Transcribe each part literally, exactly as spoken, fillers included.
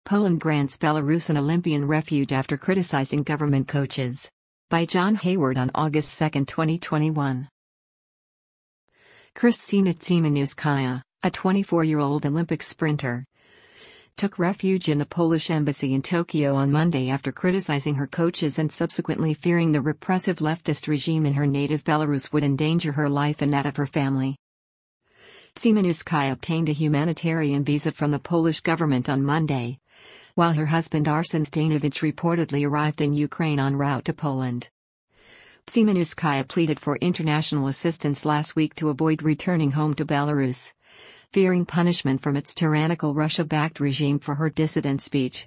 Poland grants Belarusian Olympian refuge after criticizing government coaches. By John Hayward on August second, twenty twenty-one. Kristina Tsimanouskaya, a twenty-four-year-old Olympic sprinter, took refuge in the Polish embassy in Tokyo on Monday after criticizing her coaches and subsequently fearing the repressive leftist regime in her native Belarus would endanger her life and that of her family. Tsimanouskaya obtained a humanitarian visa from the Polish government on Monday, while her husband Arsen Zdanowicz reportedly arrived in Ukraine en route to Poland. Tsimanouskaya pleaded for international assistance last week to avoid returning home to Belarus, fearing punishment from its tyrannical Russia-backed regime for her dissident speech.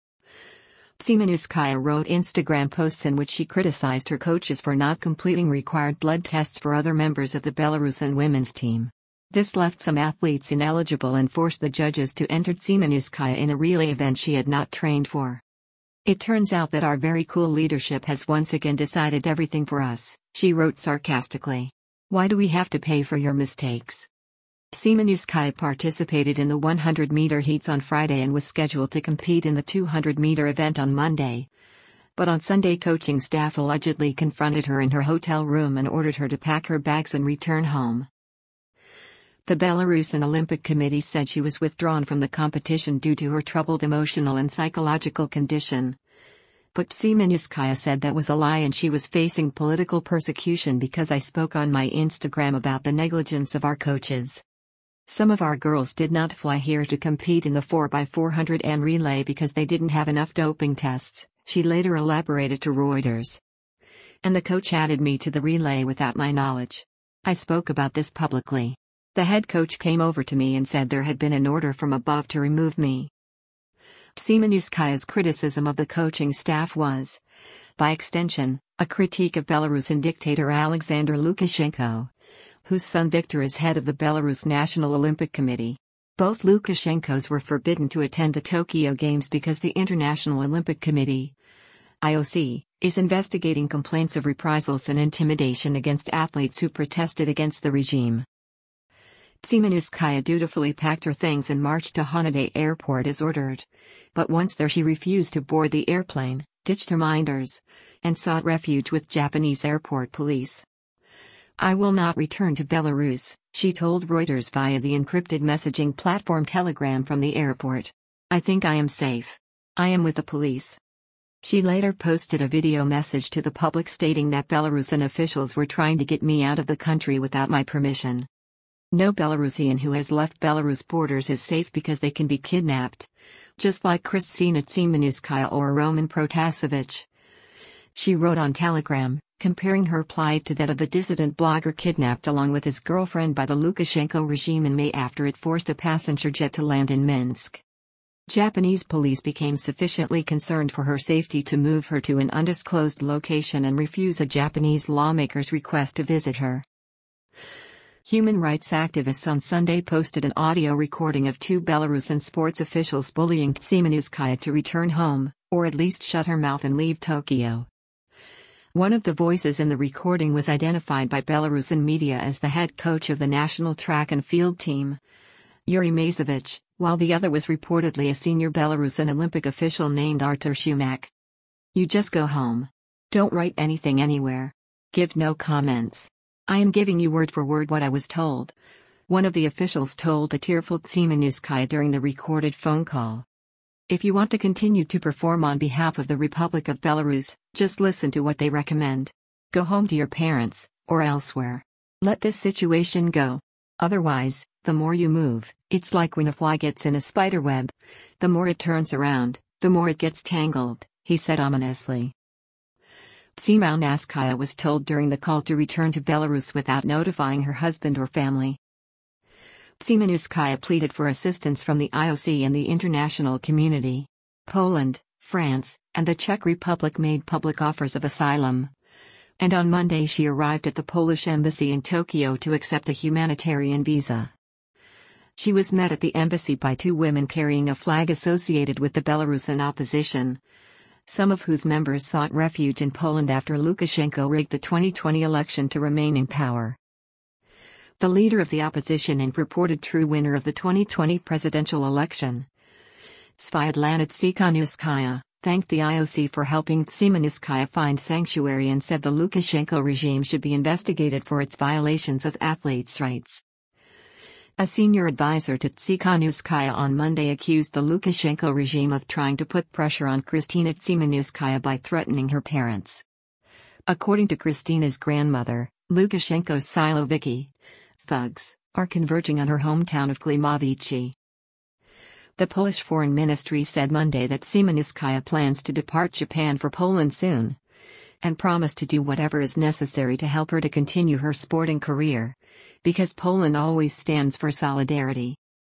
Tsimanouskaya wrote Instagram posts in which she criticized her coaches for not completing required blood tests for other members of the Belarusian women's team. This left some athletes ineligible and forced the judges to enter Tsimanouskaya in a relay event she had not trained for. "It turns out that our very cool leadership has once again decided everything for us," she wrote sarcastically. "Why do we have to pay for your mistakes?" Tsimanouskaya participated in the one hundred meter heats on Friday and was scheduled to compete in the two hundred meter event on Monday. But on Sunday, coaching staff allegedly confronted her in her hotel room and ordered her to pack her bags and return home. The Belarusian Olympic Committee said she was withdrawn from the competition due to her troubled emotional and psychological condition. But Tsimanouskaya said that was a lie and she was facing political persecution because I spoke on my Instagram about the negligence of our coaches. Some of our girls did not fly here to compete in the four by four hundred and relay because they didn't have enough doping tests, she later elaborated to Reuters. And the coach added me to the relay without my knowledge. I spoke about this publicly. The head coach came over to me and said there had been an order from above to remove me. Tsimanouskaya's criticism of the coaching staff was, by extension, a critique of Belarusian dictator Alexander Lukashenko, whose son Viktor is head of the Belarus National Olympic Committee. Both Lukashenkos were forbidden to attend the Tokyo Games because the International Olympic Committee, I O C, is investigating complaints of reprisals and intimidation against athletes who protested against the regime. Tsimanouskaya dutifully packed her things and marched to Haneda Airport as ordered. But once there she refused to board the airplane, ditched reminders, and sought refuge with Japanese airport police. "I will not return to Belarus," she told Reuters via the encrypted messaging platform Telegram from the airport. "I think I am safe. I am with the police." She later posted a video message to the public stating that Belarusian officials were trying to get me out of the country without my permission. "No Belarusian who has left Belarus borders is safe because they can be kidnapped, just like Kristina Tsimanouskaya or Roman Protasevich," she wrote on Telegram, comparing her plight to that of the dissident blogger kidnapped along with his girlfriend by the Lukashenko regime in May after it forced a passenger jet to land in Minsk. Japanese police became sufficiently concerned for her safety to move her to an undisclosed location and refuse a Japanese lawmaker's request to visit her. Human rights activists on Sunday posted an audio recording of two Belarusian sports officials bullying Tsimanouskaya to return home, or at least shut her mouth and leave Tokyo. One of the voices in the recording was identified by Belarusian media as the head coach of the national track and field team, Yuri Mazevich, while the other was reportedly a senior Belarusian Olympic official named Artur Shumak. "You just go home. Don't write anything anywhere. Give no comments. I am giving you word for word what I was told," one of the officials told a tearful Tsimanouskaya during the recorded phone call. "If you want to continue to perform on behalf of the Republic of Belarus, just listen to what they recommend. Go home to your parents, or elsewhere. Let this situation go. Otherwise, the more you move, it's like when a fly gets in a spider web. The more it turns around, the more it gets tangled," he said ominously. Tsimanouskaya was told during the call to return to Belarus without notifying her husband or family. Tsimanouskaya pleaded for assistance from the I O C and the international community. Poland, France, and the Czech Republic made public offers of asylum. And on Monday she arrived at the Polish embassy in Tokyo to accept a humanitarian visa. She was met at the embassy by two women carrying a flag associated with the Belarusian opposition, some of whose members sought refuge in Poland after Lukashenko rigged the twenty twenty election to remain in power. The leader of the opposition and purported true winner of the twenty twenty presidential election, Sviatlana Tsikhanouskaya thanked the I O C for helping Tsimanouskaya find sanctuary and said the Lukashenko regime should be investigated for its violations of athletes' rights. A senior advisor to Tsikhanouskaya on Monday accused the Lukashenko regime of trying to put pressure on Kristina Tsimanouskaya by threatening her parents. According to Kristina's grandmother, Lukashenko's Siloviki thugs are converging on her hometown of Klimavici. The Polish Foreign Ministry said Monday that Tsimanouskaya plans to depart Japan for Poland soon, and promised to do whatever is necessary to help her to continue her sporting career, because Poland always stands for solidarity.